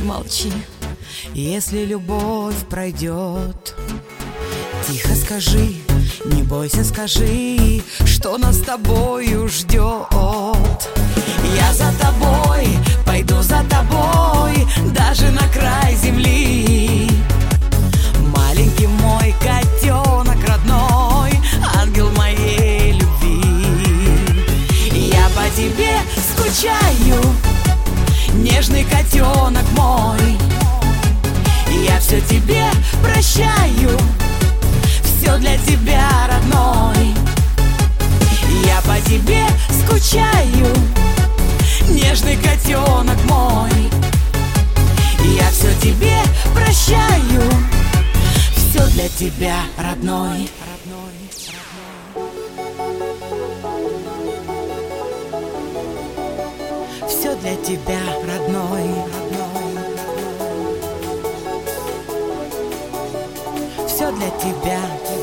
молчи, если любовь пройдет. Тихо скажи, не бойся, скажи, что нас с тобою ждет. Я за тобой, пойду за тобой, даже на край земли. Маленький мой котенок родной, ангел моей любви. Я по тебе скучаю, нежный котенок мой. Я все тебе прощаю, все для тебя, родной. Я по тебе скучаю, нежный котенок мой. Я все тебе прощаю, все для тебя, родной. Все для тебя, родной. Все для тебя.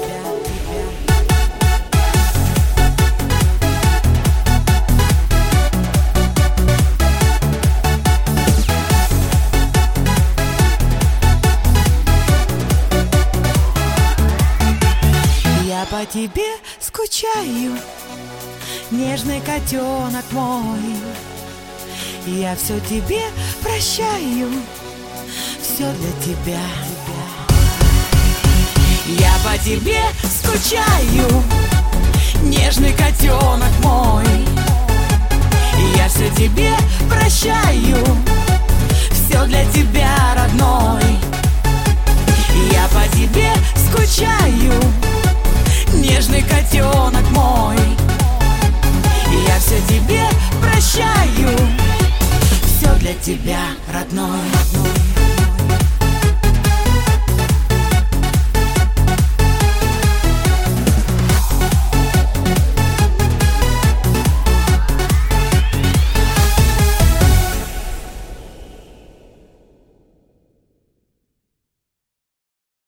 Я по тебе скучаю, нежный котенок мой. Я все тебе прощаю, все для тебя. Я по тебе скучаю, нежный котенок мой. Я все тебе прощаю, все для тебя, родной. Я по тебе скучаю, нежный котенок мой. Я все тебе прощаю, все для тебя, родной.